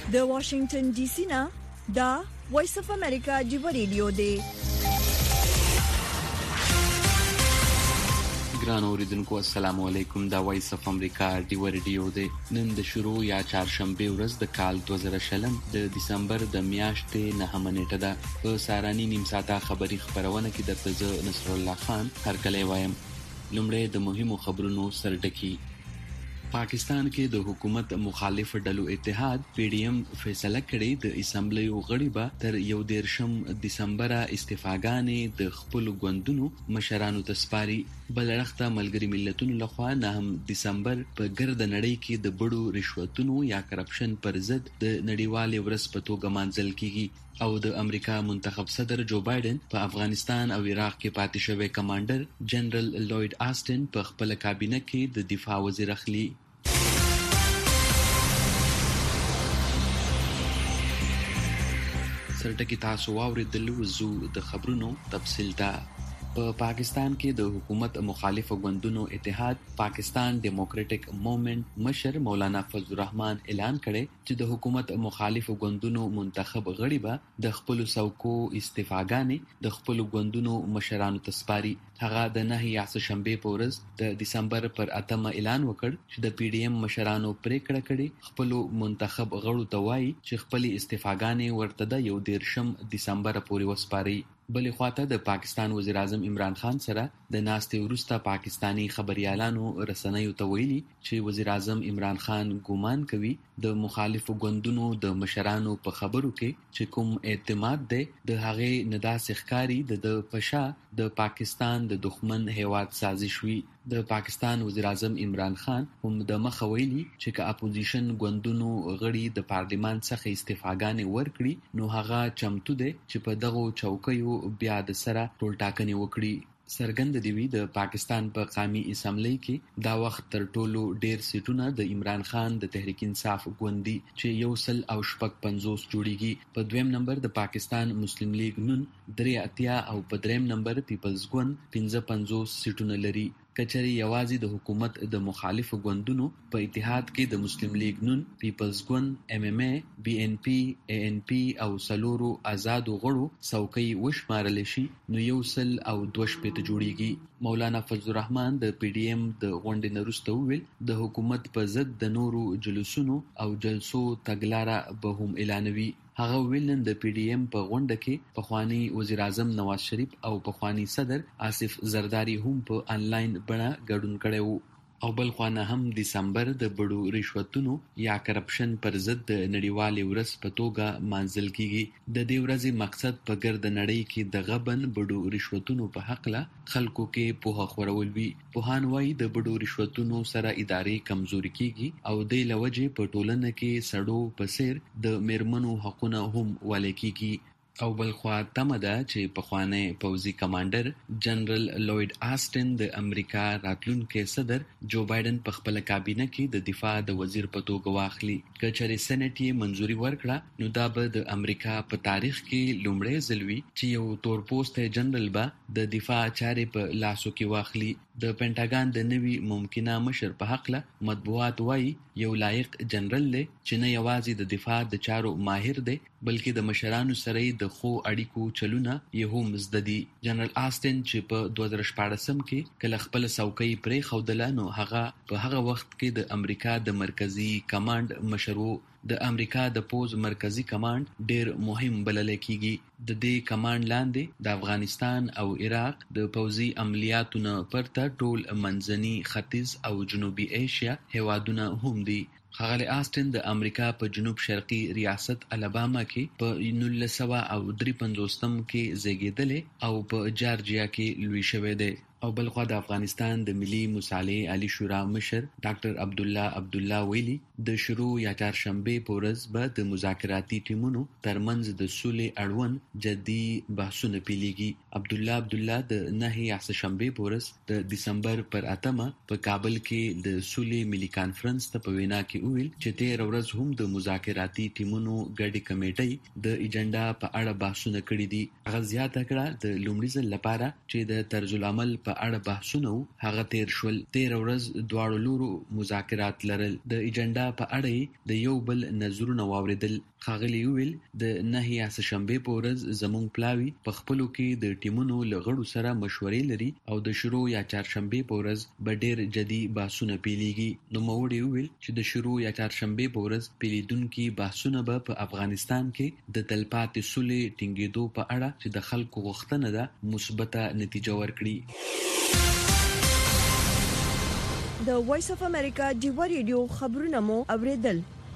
د واشنگټن ډي سي نه دا وایس اف امریکا دی ریډیو دی. ګران اوریدونکو السلام علیکم. دا وایس اف امریکا دی ریډیو دی. نن د شروع یا چهارشنبه ورځ د کال 2020 د دسمبر د میاشتې 9 نیټه ده. په سارانی نیم ساعته خبری خبرونه کې درته زه نصر الله خان هرکلی وایم. لومړی د مهمو خبرونو سرټکی. پاکستان کې د حکومت مخالف ډلو اتحاد پی ډی ایم فیصله کړې د اسمبلی غړي به تر 1 دسمبر استعفاګانې د خپل ګوندونو مشرانو ته سپاري. بلرخته ملګری ملتونو لخوا 9 دسمبر په ګرد نړۍ کې د بډو رشوتونو یا کرپشن پر ضد د نړیوال ورځ په توګه مانځل کیږي او د امریکا منتخب صدر جو بایدن په افغانستان او عراق کې پاتې شوی کمانډر جنرال لوید آستن په خپل کابینه کې د دفاع وزیر اخلي. سرټکی تاسو واوریدل وزو د خبرونو تفصیل ته. په پاکستان کې د حکومت مخالف ګوندونو اتحاد پاکستان ډیموکراټک موومېنټ مشر مولانا فضل الرحمن اعلان کړی چې د حکومت مخالف ګوندونو منتخب غړي به د خپل سوکو استعفاګانې د خپل ګوندونو مشرانو ته سپاري. هغه د 9 شنبه په ورځ د دسمبر پر 8 اعلان وکړ چې د پی ډی ایم مشرانو پریکړه کړې خپل منتخب غړو ته وایي چې خپل استعفاګانې ورته د 11 دسمبر پورې وسپاري. بلې خواته د پاکستان وزیر اعظم عمران خان سره د ناستې وروسته پاکستانی خبريالانو رسنیو ته ویلي چې وزیر اعظم عمران خان ګومان کوي د مخالفو ګوندونو د مشرانو په خبرو کې چې کوم اعتماد دی د هغې نداس ښکاری د پشا د پاکستان د دښمن هیواد سازش وی. د پاکستان وزیر اعظم عمران خان هم د مخ ویلي چې که اپوزیشن ګوندونو غړي د پارلیمان څخه استعفاګانې ورکړي نو هغه چمتو دی چې په دغه چوکیو بیا د سره ټولټاکنې وکړي. سرګند دی وی د پاکستان په قومي اسمبلی کې دا وخت تر ټولو ډیر سیټونه د عمران خان د تحریک انصاف ګوندي چې 150 جوړیږي. په دویم نمبر د پاکستان مسلم لیگ نون 83 او په دریم نمبر پیپلز ګوند 55 سیټونه لري. کچري یوازې د حکومت د مخالف ګوندونو په اتحاد کې د مسلم لیگ نون، پیپلز ګوند، ایم ایم ای، بی ان پی، ای ان پی او سلورو آزادو غړو څوکۍ وشمارل شي نو 102 جوړیږي. مولانا فضل الرحمن د پی ډی ایم د غونډې نه وروسته وویل د حکومت په ضد د نورو جلوسونو او جلسو تګلاره به هم اعلانوي. هغه ویل نن د پی ډی ایم په غونډه کې پخوانی وزیر اعظم نواز شریف او پخوانی صدر آصف زرداری هم په انلاین بڼه ګډون کړی وو. او بل خوا 9 دسمبر د بډو رشوتونو یا کرپشن پر ضد د نړیوال ورځ په توګه مانځل کیږي. د دې ورځې مقصد په ګرد نړۍ کې د غبن بډو رشوتونو په حق له خلکو کې پوهه خورول وي. پوهان وايي د بډو رشوتونو سره ادارې کمزوري کیږي او د لوجې په ټولنه کې سړو پسیر د میرمنو حقونه هم ولې کیږي. او بل خوا تمه ده چې پخوانی پوځي کمانډر جنرال لوید آستن د امریکا راتلونکي صدر جو بایدن په خپل کابینه کې د دفاع د وزیر په توګه واخلي. که چېرې سېنات یې منځوري ورکړه نو دا به د امریکا په تاریخ کې لومړی ځل وي چې یو تور پوسټ جنرال به د دفاع چارې په لاسو کې واخلي. د پینټاګان د نوي ممکنه مشر په حق له مطبوعات وايي یو لایق جنرال دی چې نه یوازې د دفاع د چارو ماهر دی بلکې د مشرانو سره د خو اړیکو چلونه یې هم زده دي. جنرال آستن چې په 2014 کې کله خپل څوکۍ پرې ښودله نو هغه په هغه وخت کې د امریکا د مرکزی کمانډ مشر و. د امریکا د پوز مرکزی کمانډ ډیر مهم بلل کیږي. د دې کمانډ لاندې د افغانستان او عراق د پوځي عملیاتو نه پرته ټول منځني ختیځ او جنوبي ایشیا هیوادونه هم دي. ښاغلی آستن د امریکا په جنوب شرقي ریاست الاباما کې په 1953 کې زیږیدلی او په جارجیا کې لوی شوی دی. او بلخوا د افغانستان د ملي مصالحې عالی شورا مشر ډاکټر عبدالله ویلي د شروع یا چهارشنبه په ورځ به د مذاکراتي ټیمونو ترمنځ د سولې اړوند جدي بحثونه پیلېږي. عبدالله د 9 شنبه په ورځ د دسمبر پر 8 په کابل کې د سولې ملي کانفرنس ته په وینا کې ویل چې 13 ورځ هم د مذاکراتي ټیمونو ګډې کمیټې د ایجنډا په اړه بحثونه کړي دي. هغه زیاته کړه د لومړي ځل لپاره چې د طرز العمل په اړه بحثونه هغه تیر شول. 13 ورځ دواړو لورو مذاکرات لرل. د ایجنډا په اړه د یو بل نظرونه واوریدل. ښاغلي ویل د نهي شنبه په ورځ زموږ پلاوي په خپلو کې د ټیمونو له غړو سره مشورې لري او د شروع یا چهارشنبه په ورځ به ډېر جدي بحثونه پیلېږي. نوموړي ویل چې د شروع یا چهارشنبه په ورځ پیلېدونکي بحثونه به په افغانستان کې د تلپاتې سولې ټینګېدو په اړه چې د خلکو غوښتنه ده مثبته نتیجه ورکړي. د وایس اف امریکا ډیوا ریډیو خبرونه مو اوریدل.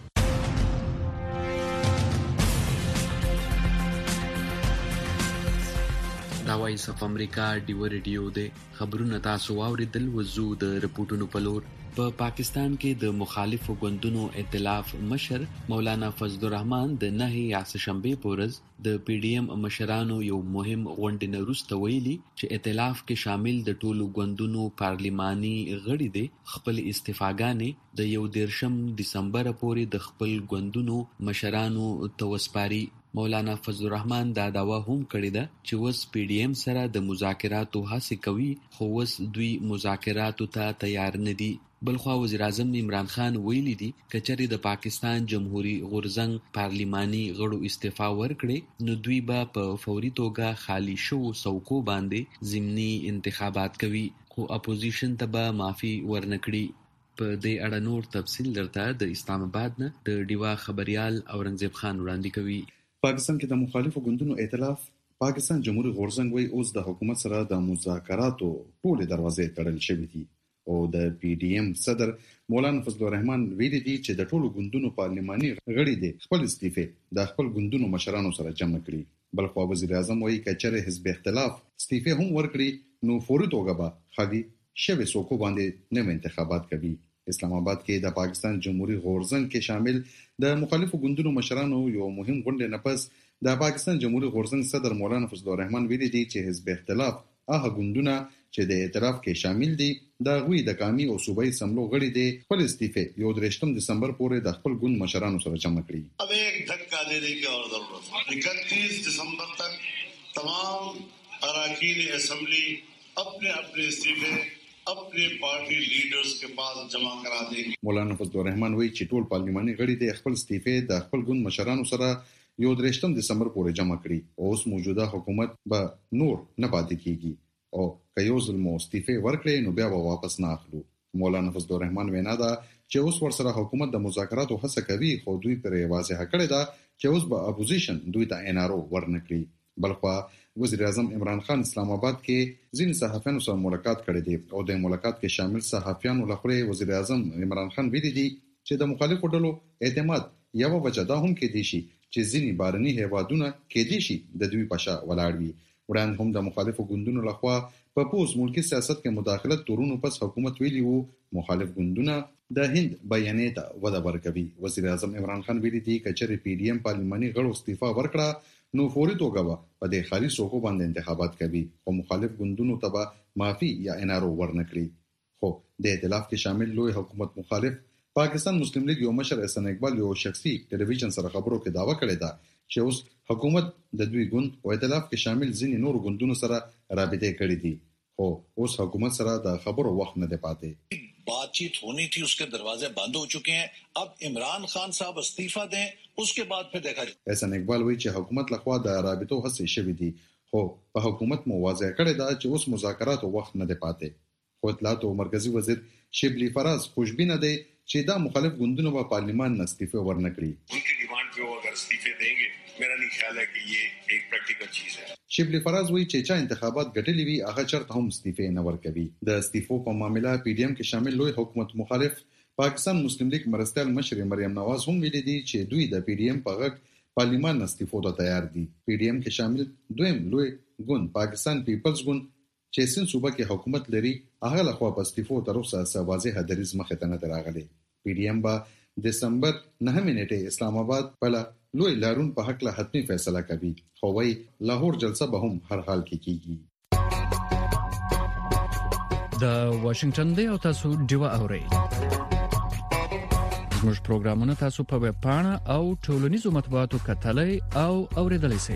دا وایس اف امریکا ډیوا ریډیو د خبرونه تاسو واوریدل. وزو د رپورټونو په لور. په پاکستان کې د مخالفو ګوندونو ائتلاف مشر مولانا فضل الرحمن د نهي شنبه په ورځ د پی ډی ایم مشرانو یو مهم غونډه نه وروسته ویلي چې ائتلاف کې شامل د ټولو ګوندونو پارلماني غړي دي خپل استعفاګانې د 1 دسمبر پورې د خپل ګوندونو مشرانو توسپاري. مولانا فضل الرحمن دا دعوا هم کړې ده چې وس پی ډی ایم سره د مذاکراتو هڅه کوي خو وس دوی مذاکراتو ته تیار نه دي. بلخوا وزیر اعظم عمران خان ویلي دي کچری د پاکستان جمهوریت غورځنګ پارلماني غړو استعفا ورکړي نو دوی به په فوري توګه خالی شو څوکو باندې ضمني انتخابات کوي خو اپوزیشن ته به معافي ورنکړي. په دې اړه نور تفصیل درته د اسلام آباد نه د ډیوا خبريال اورنګزیب خان وړاندې کوي. پاکستان کې د مخالفو ګوندونو ائتلاف پاکستان جمهوریت غورځنګ وایي اوس د حکومت سره د مذاکراتو ټول دروازې تړل شوې دي او د پی ډی ایم صدر مولانا فضل الرحمن ویلي دي چې د ټولو ګوندونو پارلماني غړي دي خپل استعفا د خپل ګوندونو مشرانو سره جمع کړي. بلخوا وزیر اعظم وایي کچره حزب اختلاف استعفا هم ورکړي نو فوري توګه به خالي شوی څوکو باندې نوې انتخابات کوي. اسلام آباد کې د پاکستان جمهوریت غورځنګ کې شامل د مخالفو ګوندونو مشرانو یو مهم غونډه نه پس د پاکستان جمهوریت غورځنګ صدر مولانا فضل الرحمن ویلي دي چې حزب اختلاف هغه ګوندونه چې د ائتلاف کې شامل دي د غوي د قومي او صوبایي سملو غړي دي خپل استعفا 1 دسمبر پورې د خپل ګوند مشرانو سره جمع کړي. अब एक धक्का देने की और जरूरत है. 31 दिसंबर तक तमाम अरकान असेंबली अपने अपने इस्तीफे अपने पार्टी लीडर्स के पास जमा करा देंगे. مولانا فضل الرحمن وایي چې ټول پارلماني غړي د خپل استعفا د خپل ګوند مشرانو سره 1 دسمبر پورې جمع کړي او اوس موجوده حکومت به نور نه پاتې کیږي او که یو ځل مو استعفا ورکړي نو بیا به واپس نه اخلو. مولانا فضل الرحمن وینا ده چې اوس ورسره حکومت د مذاکراتو هڅه کوي خو دوی پر واضح کړی ده چې اوس به اپوزیشن دوی ته انارو ورنکړي. بلخوا وزیر اعظم عمران خان اسلام آباد کې ځینې صحافیانو سره ملاقات کړی دی او د ملاقات کې شامل صحافیانو لخوا وزیر اعظم عمران خان ویلي دي چې د مخالفو ډلو اعتماد یو وجه ده هم کې دي شي چې ځینې بارني هیوادونه کې دي شي د دوی په شا ولاړ وي. وړاندې هم د مخالفو ګوندونو لخوا په پوز ملکی سیاست کې مداخلت تورونو پس حکومت ویلي وو مخالف ګوندونه د هند بیانیه ته وده ورکوي. وزیر اعظم عمران خان ویلي دي کچره پی ډی ایم پارلماني غړو استعفا ورکړه نو فوري توګه په دې خالي څوکو باندې انتخابات کوي او مخالف ګوندونو ته به معافي یا انارو ورنکړي. خو د ائتلاف کې شامل لوی حکومت مخالف پاکستان مسلم لیگ یو مشر احسان اقبال یو شخصي ټلویزیون سره خبرو کې داوا کړی دا چې اوس حکومت د دوی ګوند او ائتلاف کې شامل ځینې نور ګوندونو سره رابطه کړې دي خو اوس حکومت سره د خبرو وخت نه دی پاتې. बातचीत होनी थी उसके दरवाजे बंद हो चुके हैं. अब इमरान खान साहब इस्तीफा दें उसके बाद फिर देखा जाए. احسان اقبال وایي چې حکومت لخوا د رابطو هڅې شوې دي خو په حکومت مو واضح کړی دا چې اوس مذاکرات وخت نه دی پاتې. خو اطلاعات او مرکزی وزیر شبلی فراز خوشبینه دی چې دا مخالف ګوندونو په پارلیمان نه استعفا ورنکړي. उनकी डिमांड पे वो अगर इस्तीफे देंगे मेरा नहीं ख्याल है कि ये एक प्रैक्टिकल चीज है. شبلی فراز وایي چې چا انتخابات ګټلې وي هغه چرته هم استعفا نه ورکوي. د استعفو په معاملې پی ډی ایم کې شامل لوی حکومت مخالف پاکستان مسلم لیگ مرستیال مشر مریم نواز هم ویلي دي چې دوی د پی ډی ایم په غږ پارلیمان استعفو ته تیار دي. پی ډی ایم کې شامل دویم لوی ګوند پاکستان پیپلز ګوند چې سن صوبه کې حکومت لري هغه لخوا په استعفو تر اوسه واضح دریځ مخ ته نه راغلی. پی ډی ایم به دسمبر 9 نیټه اسلام آباد په لوی لارون په حق له حتمی فیصله کوي خو وايي لاهور جلسه به هم هر حال کې کیږي. د واشنگټن دی او تاسو ډیوا اورئ. زموږ پروګرامونه تاسو په ویب پاڼه او ټولنیزو مطبوعاتو کتلای او اوریدلای شئ.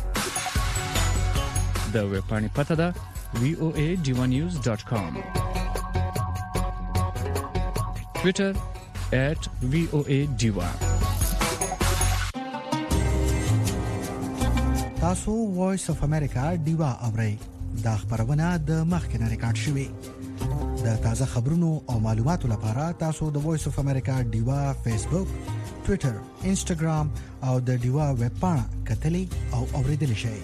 د ویب پاڼې پته ده voadivanews.com. ټویټر @VOA Diva. تاسو وایس اف امریکا دیوا اورئ دا خبرونه د مخکنه ریکارډ شوې د تازه خبرونو او معلوماتو لپاره تاسو د وایس اف امریکا دیوا فیسبوک ټوئیټر انسټاګرام او د دیوا ویب پاڼه کتلې او اوریدلې شئ.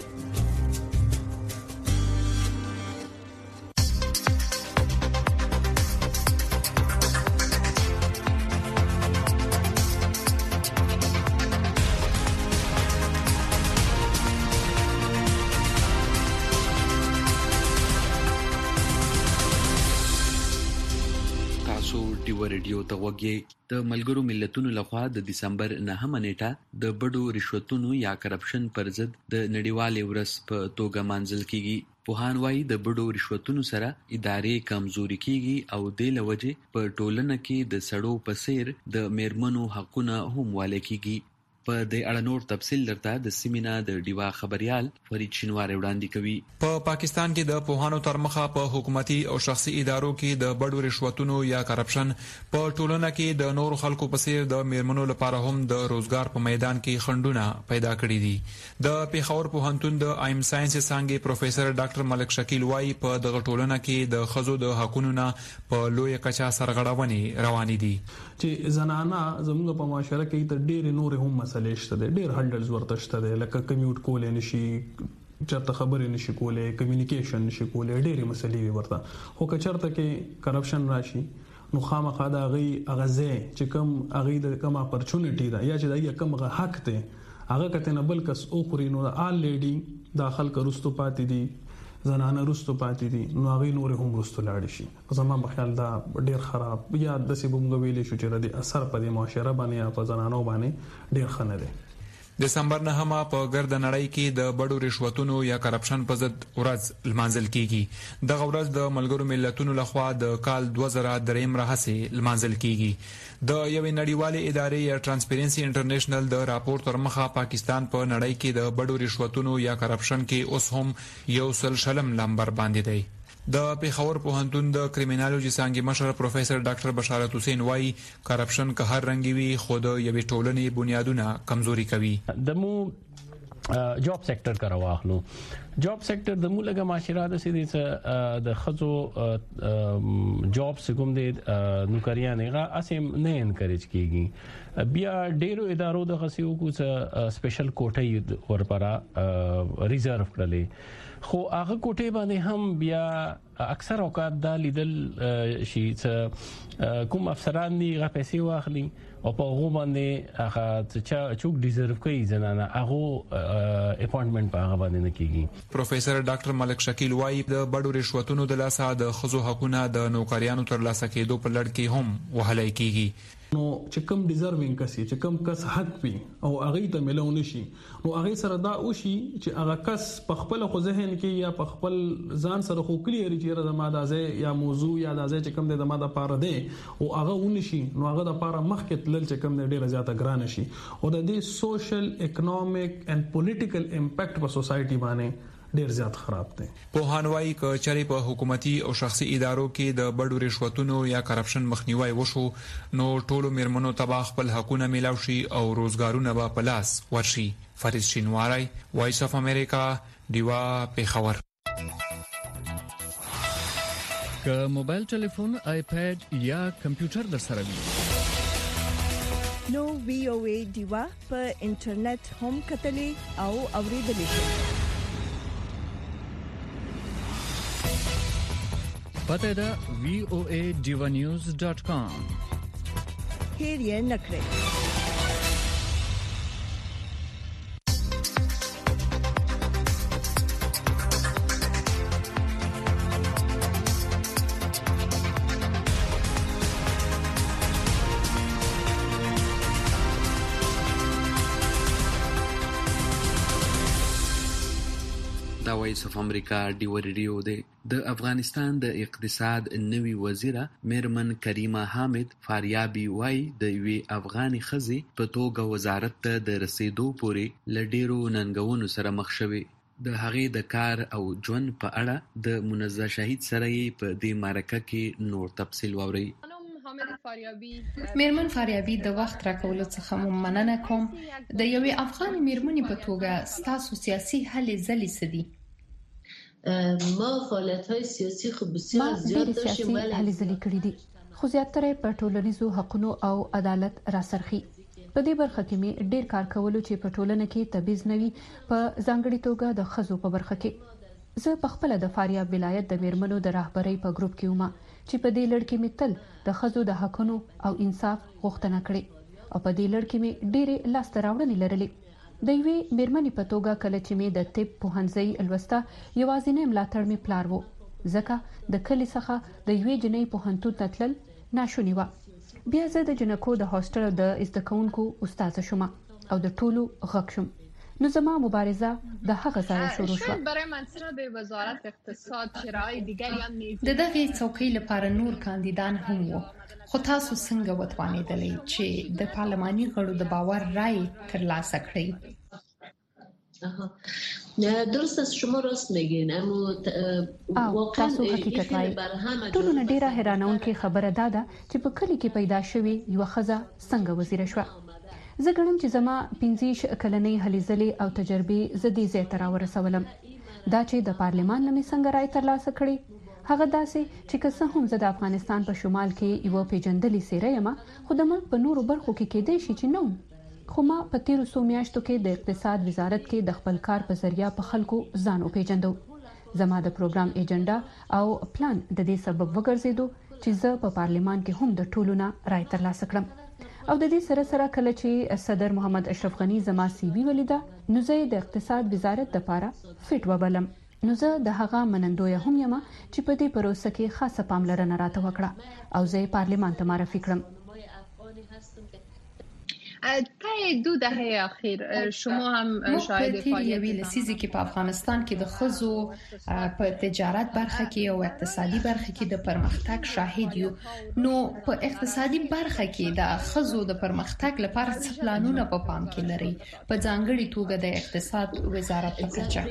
ریډیو ته وګورئ. د ملګرو ملتونو لخوا د دسمبر 9 نیټه د بډو رشوتونو یا کرپشن پر ضد د نړیوالې ورځ په توګه مانځل کیږي. پوهان وايي د بډو رشوتونو سره ادارې کمزوري کیږي او د لوجې په ټولنه کې د سړو په څیر د میرمنو حقونه هم والي کیږي. په دې اړه نور تفصیل درته د سیمینا د ډیوا خبريال فرید شینواری وړاندې کوي. په پاکستان کې د پوهانو تر مخه په حکومتي او شخصي ادارو کې د بډو رشوتونو یا کرپشن په ټولنه کې د نور خلکو په څیر د میرمنو لپاره هم د روزګار په میدان کې خنډونه پیدا کړي دي. د پیښور پوهنتون د ایم ساينس څانګې پروفیسور ډاکټر ملک شکیل وايي په دغه ټولنه کې د خزو د حقوقو نه په لوی کچا سرغړونې روان دي چې زنانه زموږ په معاشره کې تر ډېر نور هم مسلې شته دي. ډېر هندلز ورته شته دي لکه کمیوټ کولې نشي چرته خبرې نشي کولې کمیونیکیشن نشي کولې ډېرې مسلې ورته. خو که چرته کې کرپشن راشي نو خامخا دا غزه چې کوم اغه د کوم اپورچونټی دا یا چې دا کوم حق ته هغه کته نه بل کس او خوري نو آل لیډي داخل کرستو پاتې دي زنانه رستو پاتې دي نو هغه نور هم رستو لاړ شي. زما په خیال دا ډیر خراب یا د سیبومګ ویلې شو چې د اثر په معاشره باندې یا په زنانو باندې ډیر خنه ده. دسمبر 9 په ګرد نړۍ کې د بډو رشوتونو یا کرپشن په ضد ورځ لمانځل کیږي. دغه ورځ د ملګرو ملتونو لخوا د کال 2003 راهیسې لمانځل کیږي. د یوې نړیوالې ادارې یا ټرانسپیرنسي انټرنیشنل د راپور تر مخه پاکستان په نړۍ کې د بډو رشوتونو یا کرپشن کې اوس هم 140 نمبر باندې دی. د پیښور پوهنتون د کریمینالوژي څانګې مشر پروفیسور ډاکټر بشارت حسین وايي کرپشن که هر رنګي وي خو د یوې ټولنې بنیادونه کمزوري کوي. دمو جاب سېکټر کرا واخلو جاب سېکټر د مولګه معاشره د سیدي د خزو جاب سګوم د نوکریانه اسیم نه انکریج کیږي. بیا ډیرو ادارو د غسیو کو سپیشل کوټه ورپرا ریزرو کړلې خو هغه کوټه باندې هم بیا اکثر اوقات دا لیدل شي کوم افسران دی غا پیسې واخلي او په هغه باندې هغه چوک ډیزرو کوي زنانه هغه اپاینټمنټ په هغه باندې نه کیږي. پروفیسور ډاکټر ملک شکیل وايي د بډو رشوتونو د لاسه د خزو حقوقونه د نوکریانو تر لاسه کېدو په لړ کې هم وهلای کیږي. نو چې کوم ډیزروینګ کسي چې کوم کس حق وي او هغه ته ملو نشي نو هغه سره دا وشي چې هغه کس په خپل خو ذهن کې یا په خپل ځان سره خو کلیئر چې د ماده یا موضوع یا د ځای چې کوم د ماده پاره دی او هغه ونشي نو هغه د پاره مخکې تلل چې کوم ډیره زیاته ګران شي او د دې سوشل اکونومیک اند پولیټیکل امپیکټ په سوسايټي باندې ډیر زیات خراب دي. پوهان وايي ک چاري په حکومتي او شخصي ادارو کې د بډو رشوتونو یا کرپشن مخنیوي وشو نو ټولو میرمنو تبا خپل حقوقونه میلاو شي او روزګارونه به پلاس ورشي. فرید شینواری وایس اف امریکا دیوا پیښور. ک موبایل ټلیفون آیپاد یا کمپیوټر در سره وي نو وی او ای دیوا په انټرنیټ هم کتلې او اوریدلې شي. پته دا voadivanews.com هیر یې نکړئ. دا وایس اف امریکا ډیو ریډیو دی. د افغانستان د اقتصاد نوی وزیره میرمن کریمه حامد فاریابی وای د وی افغاني خزي په توګه وزارت ته د رسیدو پورې لډیرو ننګونو سره مخ شوه. د هغې د کار او ژوند په اړه د منزه شهید سره په دې معرکه کې نور تفصیل ووري. میرمن فاریابي د وخت راکولو څخه مننه کوم. د یوې افغان میرمنې په توګه ستاسو سیاسي هلې ځلې څه دي؟ ما فعالیت‌های سیاسي خو بسیار زیات داشتیم ولی هلې ځلې کړې دي، خو زیاتره په ټولنیزو حقوقو او عدالت راسرخي. په دې برخه کې مې ډېر کار کولو چې په ټولنه کې تبعیض نه وي، په ځانګړي توګه د ښځو په برخه کې. زه په خپل د فاریاب ولایت د میرمنو د رهبرۍ په ګروپ کې وم چې په دې لړ کې مې تل د ښځو د حقونو او انصاف غوښتنه کړې او په دې لړ کې مې ډېرې لاسته راوړنې لرلې. د یوې میرمنې په توګه کله چې مې د طب پوهنځي لوسته یوازینی ملاتړ مې پلار وو، ځکه د کلی څخه د یوې جنۍ پوهنتون ته تلل ناشونی و. بیا زه د جنکو د هاستل د زده کوونکو استاد شوم او د ټولو غږ شوم. نو زما مبارزه د هغه ځای شروع شوه. برای منصب وزارت اقتصاد چرای دیگری هم نیز د دغه څوکۍ لپاره نور کاندیدان هم وو، خو تاسو څنګه وتوانیدلې چې د پارلماني غړو د باور رای ترلاسه کړئ؟ درست است، شما راست میگین، اما واقعا تاسو حقیقت وایي. ټولو نه ډیره حیرانونکې خبره ده چې په کلی کې پیدا شوې یو ښځه څنګه وزیر شوه. زه ګڼم چې زما 15 کلنۍ هلې ځلې او تجربې زه دې ځای ته راورسولم. دا چې د پارلمان لمې څنګه رای ترلاسه کړې، هغه داسې چې که څه هم زه د افغانستان په شمال کې یو پیژندلې څیره یم، خو د ملک په نورو برخو کې کېدای شي چې نه وم. خو ما په تیرو څو میاشتو کې د اقتصاد وزارت کې د خپل کار په ذریعہ په خلکو ځان وپېژندو. زما د پروګرام ایجنډا او پلان د دې سبب وګرځیدو چې زه په پارلمان کې هم د ټولو نه رای ترلاسه کړم. او د دې سره سره کله چې صدر محمد اشرف غنی زما سی وی ولیدا، نو زه د اقتصاد وزارت لپاره فټ وبلم. نو زه د هغه منندوی هم یم چې په دې پروسه کې خاصه پاملرنه راته وکړه او زه پارلمان ته معرفي کړم. طی 2 دهه اخیر شما هم شاهد فعالیت لسیزی کې په افغانستان کې د ښځو په تجارت برخه کې او اقتصادي برخه کې د پرمختګ شاهد یو. نو په اقتصادي برخه کې د ښځو د پرمختګ لپاره څه پلانونه په پام کې لري، په ځانګړي توګه د اقتصاد وزارت په کچه؟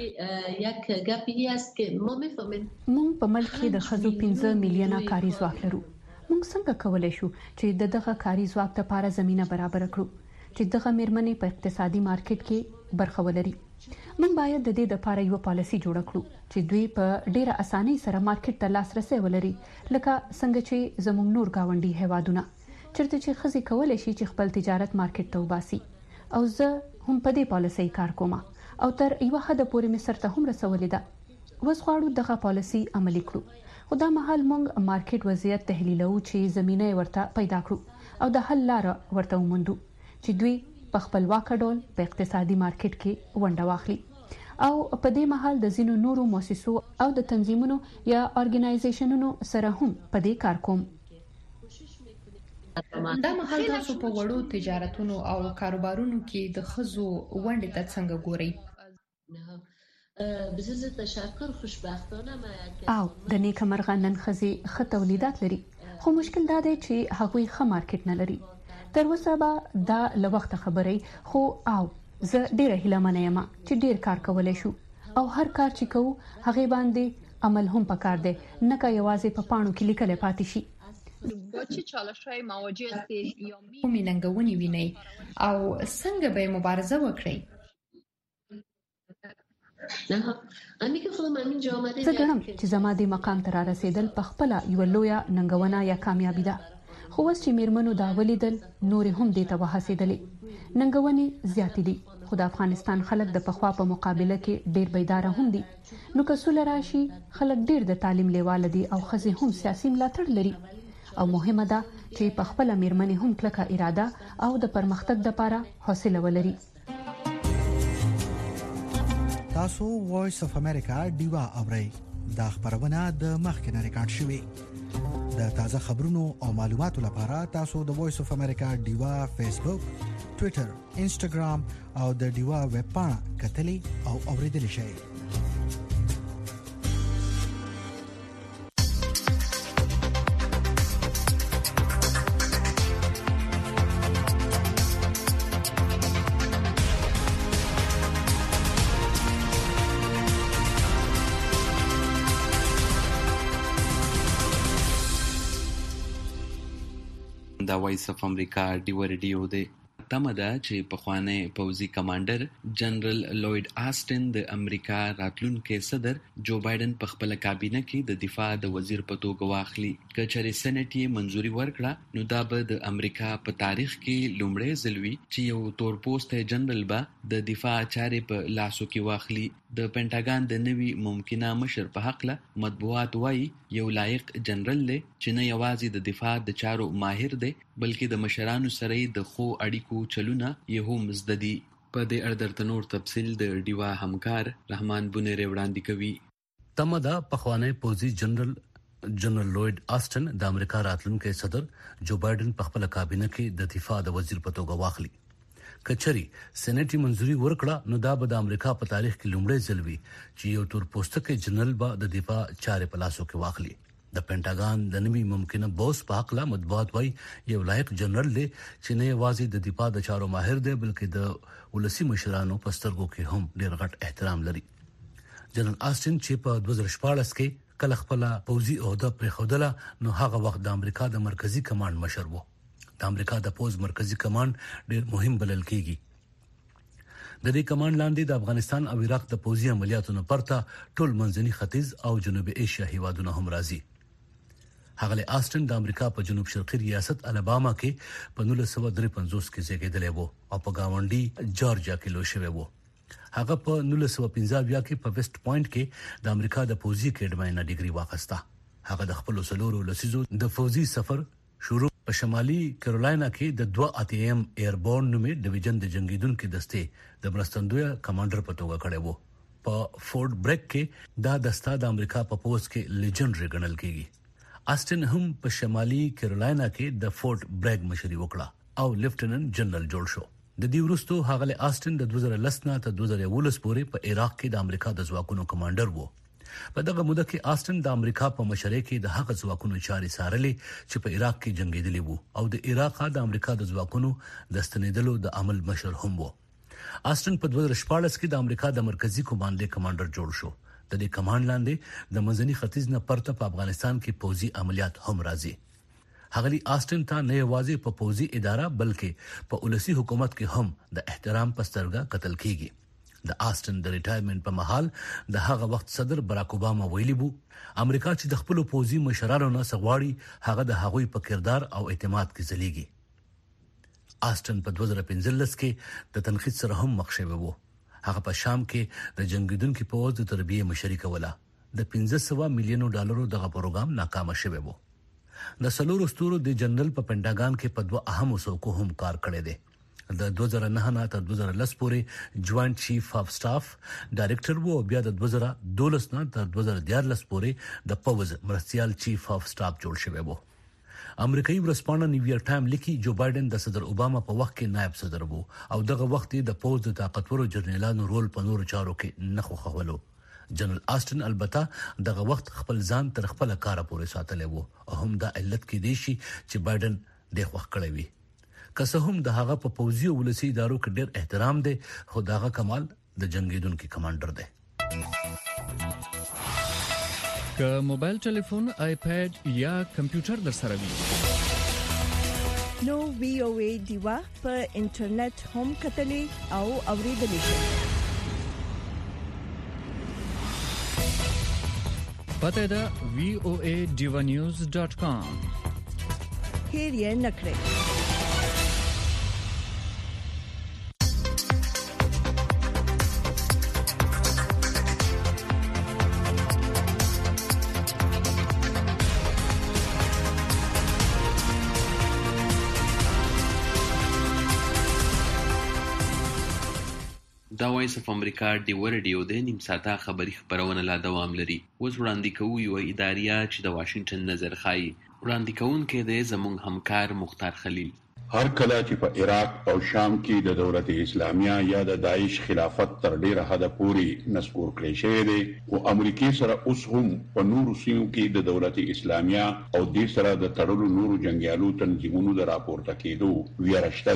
موږ په ملک کې د ښځو 15 میلیونه کاري ځواک لرو. موږ څنګه کولای شو چې دغه کاري ځواک لپاره زمينه برابر کړو چې دغه میرمنې په اقتصادي مارکیټ کې برخه ولري؟ موږ باید د دې لپاره یو پالیسي جوړ کړو چې دوی په ډیره اسانۍ سره مارکیټ ته لاسرسي ولري، لکه څنګه چې زموږ نور گاونډي هیوادونه چیرته چې ښځې کولای شي چې خپل تجارت مارکیټ ته وباسي. او زه هم په دې پالیسي کار کوم او تر یو حد پورې مې سره هم رسولې ده. وس غواړو دغه پالیسي عملي کړو، خو دا مهال موږ مارکیټ وضعیت تحلیلو چې زمينه ورته پیدا کړو او د حل لار ورته وموندو چې دوی په خپلواک ډول په اقتصادي مارکیټ کې ونډه واخلي. او په دې مهال د زینو نورو مؤسسو او د تنظیمونو یا ارګنایزیشنونو سره هم په دې کار کوم. دا مهال تاسو په وړو تجارتونو او کاروبارونو کې د ښځو ونډې ته څنګه ګورئ؟ او د نیکه مرغه نن ښځې ښه تولیدات لري، خو مشکل دا دی چې هغوی ښه مارکیټ نه لري. تر اوسه به دا له وخته خبرې، خو او زه ډیره هیله یم چې ډیر کار کولای شو او هر کار چې کوو هغه باندې عمل هم پکار دی، نه که یوازې په پاڼو کې لیکل پاتې شي. با چه چالش‌های مواجه هستید یا کومې ننګونې وینئ او څنګه به مبارزه وکړئ؟ زه ګڼم چې زما د مقام ته را رسیدل په خپل یو لویه ننګونه یا کامیابی ده، خو اوس چې میرمنو دا ولیدل نور هم دې ته وهڅېدلې. ننګونې زیاتې دي، خو د افغانستان خلک د پخوا په مقابله کې ډیر بیدار هم دي. نو که سوله راشي، خلک ډیر د تعلیم لیواله دي او ښځې هم سیاسي ملاتړ لري. او مهمه ده چې په خپل میرمنې هم کلکه اراده او د پرمختګ لپاره حوصله ولري. تاسو وایس اف امریکا دیوا اورئ. دا خبرونه د مخکنه ریکارډ شوې. د تازه خبرونو او معلوماتو لپاره تاسو د وایس اف امریکا دیوا فیسبوک، ټوئیټر، انسټاګرام او د دیوا ویب پاڼه کتلې او اوریدلې شئ. دا وایس اف امریکا ډیو ریډیو دی. تمه ده چې پخوانی پوځي کمانډر جنرال لوید آسټن د امریکا راتلونکي صدر جو بایدن په خپل کابینه کې د دفاع د وزیر په توګه واخلي. که چېرې سېنات یې منځوري ورکړه نو دا به د امریکا په تاریخ کې لومړی ځل وي چې یو تورپوستی جنرال به د دفاع چارې په لاسو کې واخلي. د پینټاګان د نوي ممکنه مشر په حقله مطبوعات وایي یو لایق جنرال دی چې نه یوازې د دفاع د چارو ماهر دی بلکې د مشرانو سره د ښو اړیکو چلونه یې هم زده دي. په دې اړه درته نور تفصیل د ډیوا همکار رحمان بونیری وړاندې کوي. تمه ده پخوانی پوځي جنرال لوید آسټن د امریکا راتلونکي صدر جو بایدن په خپل کابینه کې د دفاع د وزیر په توګه واخلي. کچري سېنات منځوري ورکړه نو دا به د امریکا په تاریخ کې لومړی ځل وي چې یو تورپوستکی جنرال به د دفاع چارې په لاسو کې واخلي. د پینټاګان د نوي ممکنه بوس په حق لا مطبوعات وایي یو لایق جنرال دی چې نه یوازې د دفاع د چارو ماهر دی بلکې د ولسی مشرانو په سترګو کې هم ډیر غټ احترام لري. جنرال آسټن چې په 2014 کې کله خپل پوځي عہده پر خوده نو هغه وخت د امریکا د مرکزی کمانډ مشر وو. د امریکا د پوز مرکزی کمانډ ډیر مهم بلل کیږي. د دې کمانډ لاندې د افغانستان او عراق د پوځي عملیاتو نه پرته ټول منځني ختیځ او جنوبي ایشیا هیوادونه هم راځي. هغه آسټن د امریکا په جنوب شرقي ریاست الاباما کې په 1953 کې زیږیدلی وو او په گاونډي جورجیا کې لوی شوی وو. هغه په 1915 کې په ویسټ پوینټ کې د امریکا د پوځي اکیډمۍ نه ډیګري واخیسته. هغه د خپل سلورو لسیزو د پوځي سفر شروع په شمالي کیرولاینا کې د 2 ایربورن نومې ډیویژن د جنگیدونکو دستې د مرستندوی کمانډر په توګه کړی وو. په فورټ بریک کې دا دسته د امریکا په پوز کې لیجنډري ګڼل کیږي. آسټن هم په شمالي کیرولاینا کې د فورټ بریک مشري وکړه او لیفټننټ جنرال جوړ شو. د دې وروسته هغه آسټن د 2010 نه تر 2019 پورې په عراق کې د امریکا د ځواکونو کمانډر وو. په دغه موده کې آسټن د امریکا په مشرۍ کې د هغه ځواکونو چارې څارلې چې په عراق کې جنگیدلي وو او د عراق د امریکا د ځواکونو د ستنېدلو د عمل مشر هم وو. آسټن په 2014 کې د امریکا د مرکزی کمانډر جوړ شو. د دې کمانډ لاندې د منځني ختیځ نه پرته په افغانستان کې پوځي عملیات هم راځي. هغه آسټن ته نه یوازې په پوځي اداره بلکې په ولسی حکومت کې هم د احترام پسترګه قتل کیږي. د آسټن د ریټایرمنټ په محل د هغه وخت صدر براک اوباما ویلي وو امریکا چې د خپل پوځي مشرانو نه سغواړي هغه د هغوی په کردار او اعتماد کې ځلیږي. آسټن په 2015 کې د تنقید سره هم مخ شوی وو. هغه په شام کې د جنگیدونکو پوځ د تربیه مشري کوله. د 1500 میلیونو ډالرو دغه پروګرام ناکام شوی وو. د سلور استورو د جنرال په پینټاګان کې په 2 اهم څوکو هم کار کړی دی. د 2009 نه تر 2010 پورې جوائنٹ چیف اف سټاف ډایریکټر وو. بیا د 2012 نه تر 2014 پورې د پوز مرستيال چیف اف سټاف جوړ شوی وو. امریکایي ورځپاڼه نیویارک ټایم لیکي جو بایدن د صدر اوباما په وخت کې نائب صدر وو او دغه وخت د پوز د طاقتورو جنرالانو رول په نورو چارو کې نه خوښولو. جنرال آسټن البته دغه وخت خپل ځان تر خپل کار پورې ساتلی وو او هم دا علت کې دی چې بایدن د خوښ کړی وي. که څه هم د هغه په پوځي او ولسی ادارو کې ډېر احترام دی خو داغه کمال د جنگیدونکو کمانډر دی. که موبایل ټلیفون آیپاد یا کمپیوټر در سره وي نو وی او ای دیوا په انټرنیټ هم کتلې او اوریدلې شئ. پته ده voaDivanews.com. هیر یې نکړئ. دا وایس اف امریکا ډیو ریډیو د نیم ساعته خبری خبرونه لا دوام لري. اوس وړاندې کوو یو اداریه چې د واشنگټن نظر خایي. وړاندې کوونکی دی زموږ همکار مختار خلیل. هر کله چې په عراق او شام کې د دولت اسلامیه یا د داعش خلافت تر ډیره حد پورې نسکور کړی شوی دی او امریکای سره اوس هم په نورو سیمو کې د دولت اسلامیه او د سره د تړلو نورو جنگیالو تنظیمونو د راپورته کېدو ویرشته دی.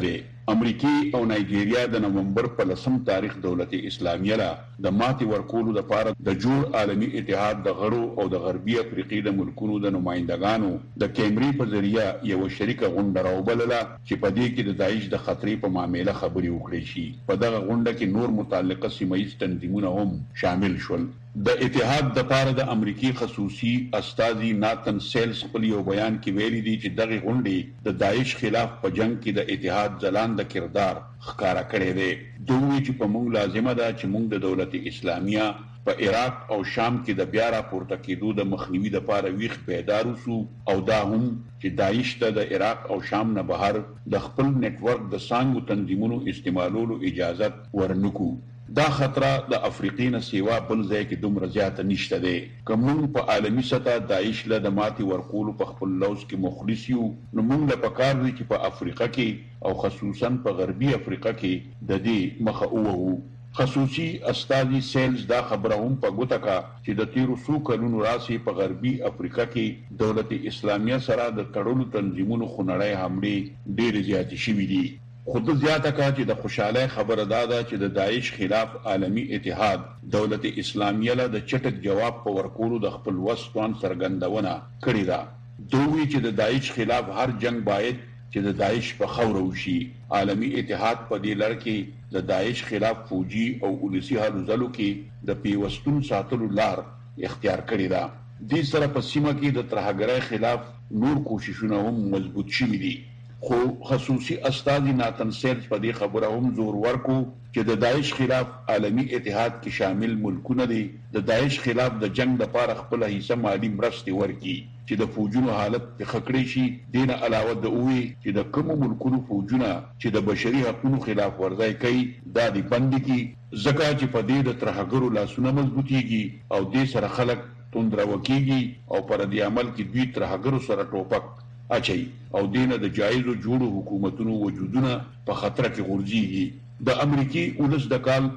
امریکای او نایجیریا د نومبر په 10 تاریخ دولت اسلامیه لا د ماتي ورکولو لپاره د جوړ عالمی اتحاد د غړو او د غربي افریقي د ملکونو د نمائندګانو د کیمري په ذریعہ یو شریکه غونډه راوبلله چې په دې کې د داعش د خطرې په معاملې خبري وکړي شي. په دغه غونډه کې نور متعلقه سیمایي تنظیمونه هم شامل شول. د اتحاد د پاره د امریکای خصوصي استاذي ناتن سیلز په یو بیان کې ویلي دي چې دغه غونډه د داعش خلاف په جنگ کې د اتحاد ځلان د کردار ښکارا کړی دی. دوی چې په موږ لازمه ده چې موږ د دولت اسلامیه په عراق او شام کې د بیا راپورته کېدو د مخنیوي لپاره ویښ بیدار وسو او دا هم چې داعش ته د عراق او شام نه بهر د خپل نت ورک د سانګو تنظیمونو استعمالولو اجازه ورنکو. دا خطر د افریقین سیوا بل ځای کې دومره زیات نشته دی. کوم په عالمی سطح داعش له د ماتي ورکولو په خپل لوز کې مخلص یو، نو موږ له پکار دي چې په افریقا کې او خصوصا په غربي افریقا کې د دې مخه ووهو. خصوصي استاذي سیلز دا خبره هم په ګوته کا چې د تیرو څو کلونو راسي په غربي افریقا کې دولت اسلامیه سره د تړلو تنظیمونو خنړی حمله ډېر زیات شوې دي. خود زیاته کا چې د خوشاله خبره دادا چې د داعش خلاف عالمی اتحاد دولت اسلامیه له د چټک جواب په ورکولو د خپل وسوان سرګندونه کړې ده. دوی چې د داعش خلاف هر جنگ باید چې د داعش په خوره وشي. عالمی اتحاد په دې لړ کې د داعش خلاف فوجي او ولسی هلو ځلو کې د پیوستون ساتلو لار اختیار کړې ده. دې سره په سیمه کې د ترهګرۍ خلاف نور کوششونه هم مضبوط شوي دي. خو خصوصي استاذ ناتن سیلز په دې خبره هم زور ورکو چې د داعش خلاف عالمی اتحاد کې شامل ملکونه دي د داعش خلاف د جنگ لپاره خپل حصہ مالی مرستې ورکړي چې د فوجونو حالت په خکړې شي. دین علاوه د اووي چې د کوم ملکونو فوجونه چې د بشري حقوقو خلاف ورزای کوي دا دي بند کی زکه چې په دې د ترهګرو لاسونه مضبوطيږي او دې سره خلک توندره وکيږي او پر دې عمل کې دوی ترهګرو سره ټوپک اچي او دینه د جایزو جوړو حکومتونو وجودونه په خطر کې غورځيږي. د امریکای ولس د کال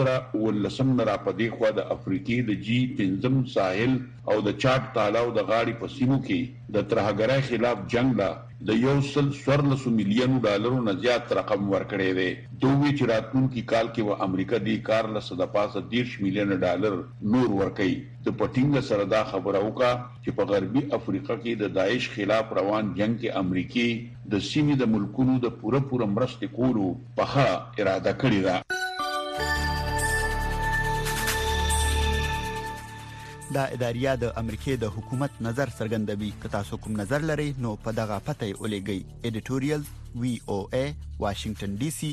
2019 نه را پدې خو د افریقي د جی 5 ساحل او د چاټ تالاو د غاړي په سیمو کې د ترهګرۍ خلاف جنگ لا د $1.14 مليون نه زیات رقم ورکړی دی. دوی چې راتلونکي کال کې و امریکا دی کار له $10 مليون نور ورکړي. د پټینګ سره دا خبره وکړه چې په غربي افریقا کې د داعش خلاف روان جنگ کې امریکای د سیمې د ملکونو د پوره مرستې کولو په اراده کړې ده. دا اداریه د امریکای د حکومت نظر څرګندوي. که تاسو کوم نظر لرئ نو په دغه پته ولېږئ. editorial VOA Washington DC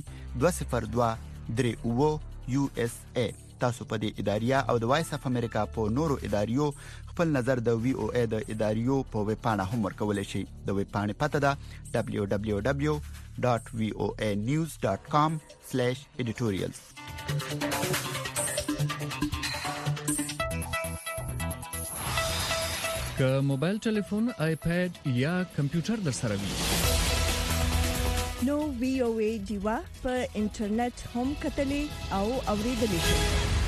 202 USA. تاسو په دې اداریه او د وایس اف امریکا په نورو اداریو خپل نظر د VOA د اداریو په ویب پاڼه هم ورکولای شئ. د ویب پاڼې پته ده www.voanews.com/editorials. که موبایل ټلیفون، آیپاد یا کمپیوټر در سره وي نو VOA دیوا په انټرنیټ هم کتلې او اوریدلې شئ.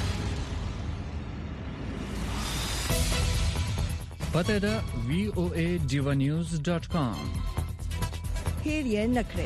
پته ده voanews.com. هیر یې نکړئ.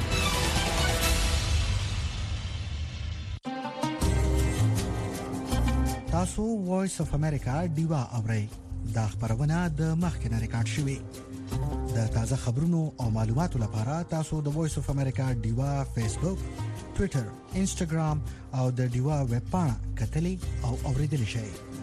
تاسو وایس اف امریکا دیوا اورئ. دا خبرونه د مخکنه ریکارډ شوې. د تازه خبرونو او معلوماتو لپاره تاسو د وایس اف امریکا دیوا فیسبوک، ټوئیټر، انسټاګرام او د دیوا ویب پاڼه کتلې او اوریدلې شئ.